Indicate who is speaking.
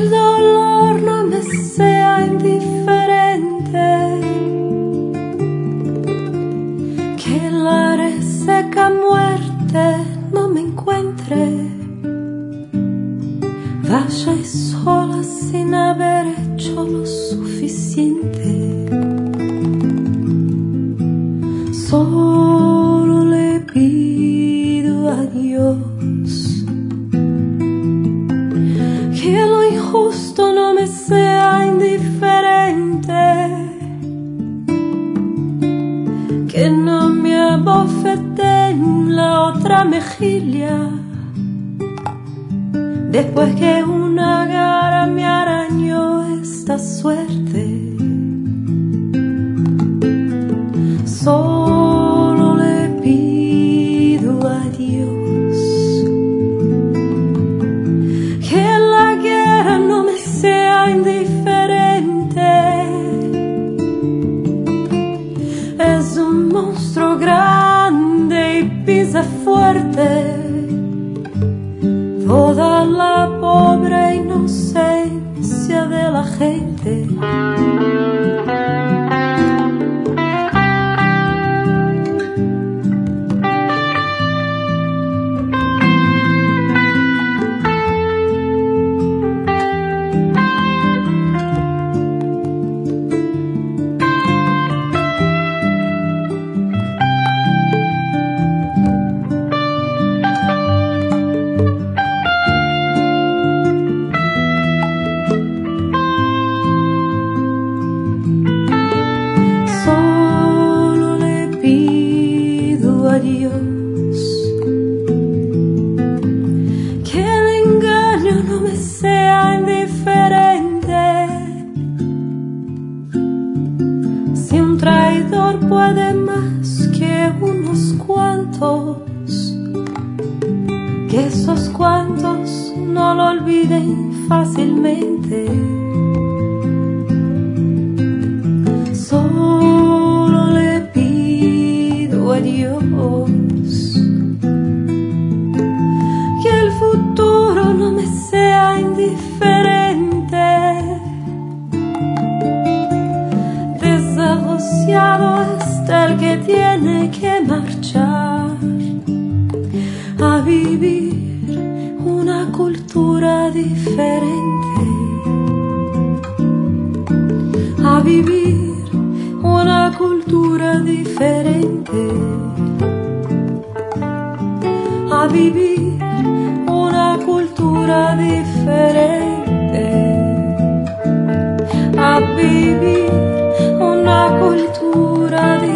Speaker 1: dolor no me sea indiferente, que la reseca muerte no me encuentre, vaya sola sin haber hecho lo suficiente. Solo le pido a Dios que lo injusto no me sea indiferente, que no me abofete en la otra mejilla, después que una gara me arañó esta suerte. Solo le pido a Dios que la guerra no me sea indiferente. Es un monstruo grande y pisa fuerte toda la pobre inocencia de la gente. Dios que el engaño no me sea indiferente. Si un traidor puede más que unos cuantos, que esos cuantos no lo olviden fácilmente. Solo le pido a Dios que el futuro no me sea indiferente. Desasociado está el que tiene que marchar a vivir una cultura diferente, a vivir una cultura diferente, a vivir una cultura diferente, a vivir una cultura diferente.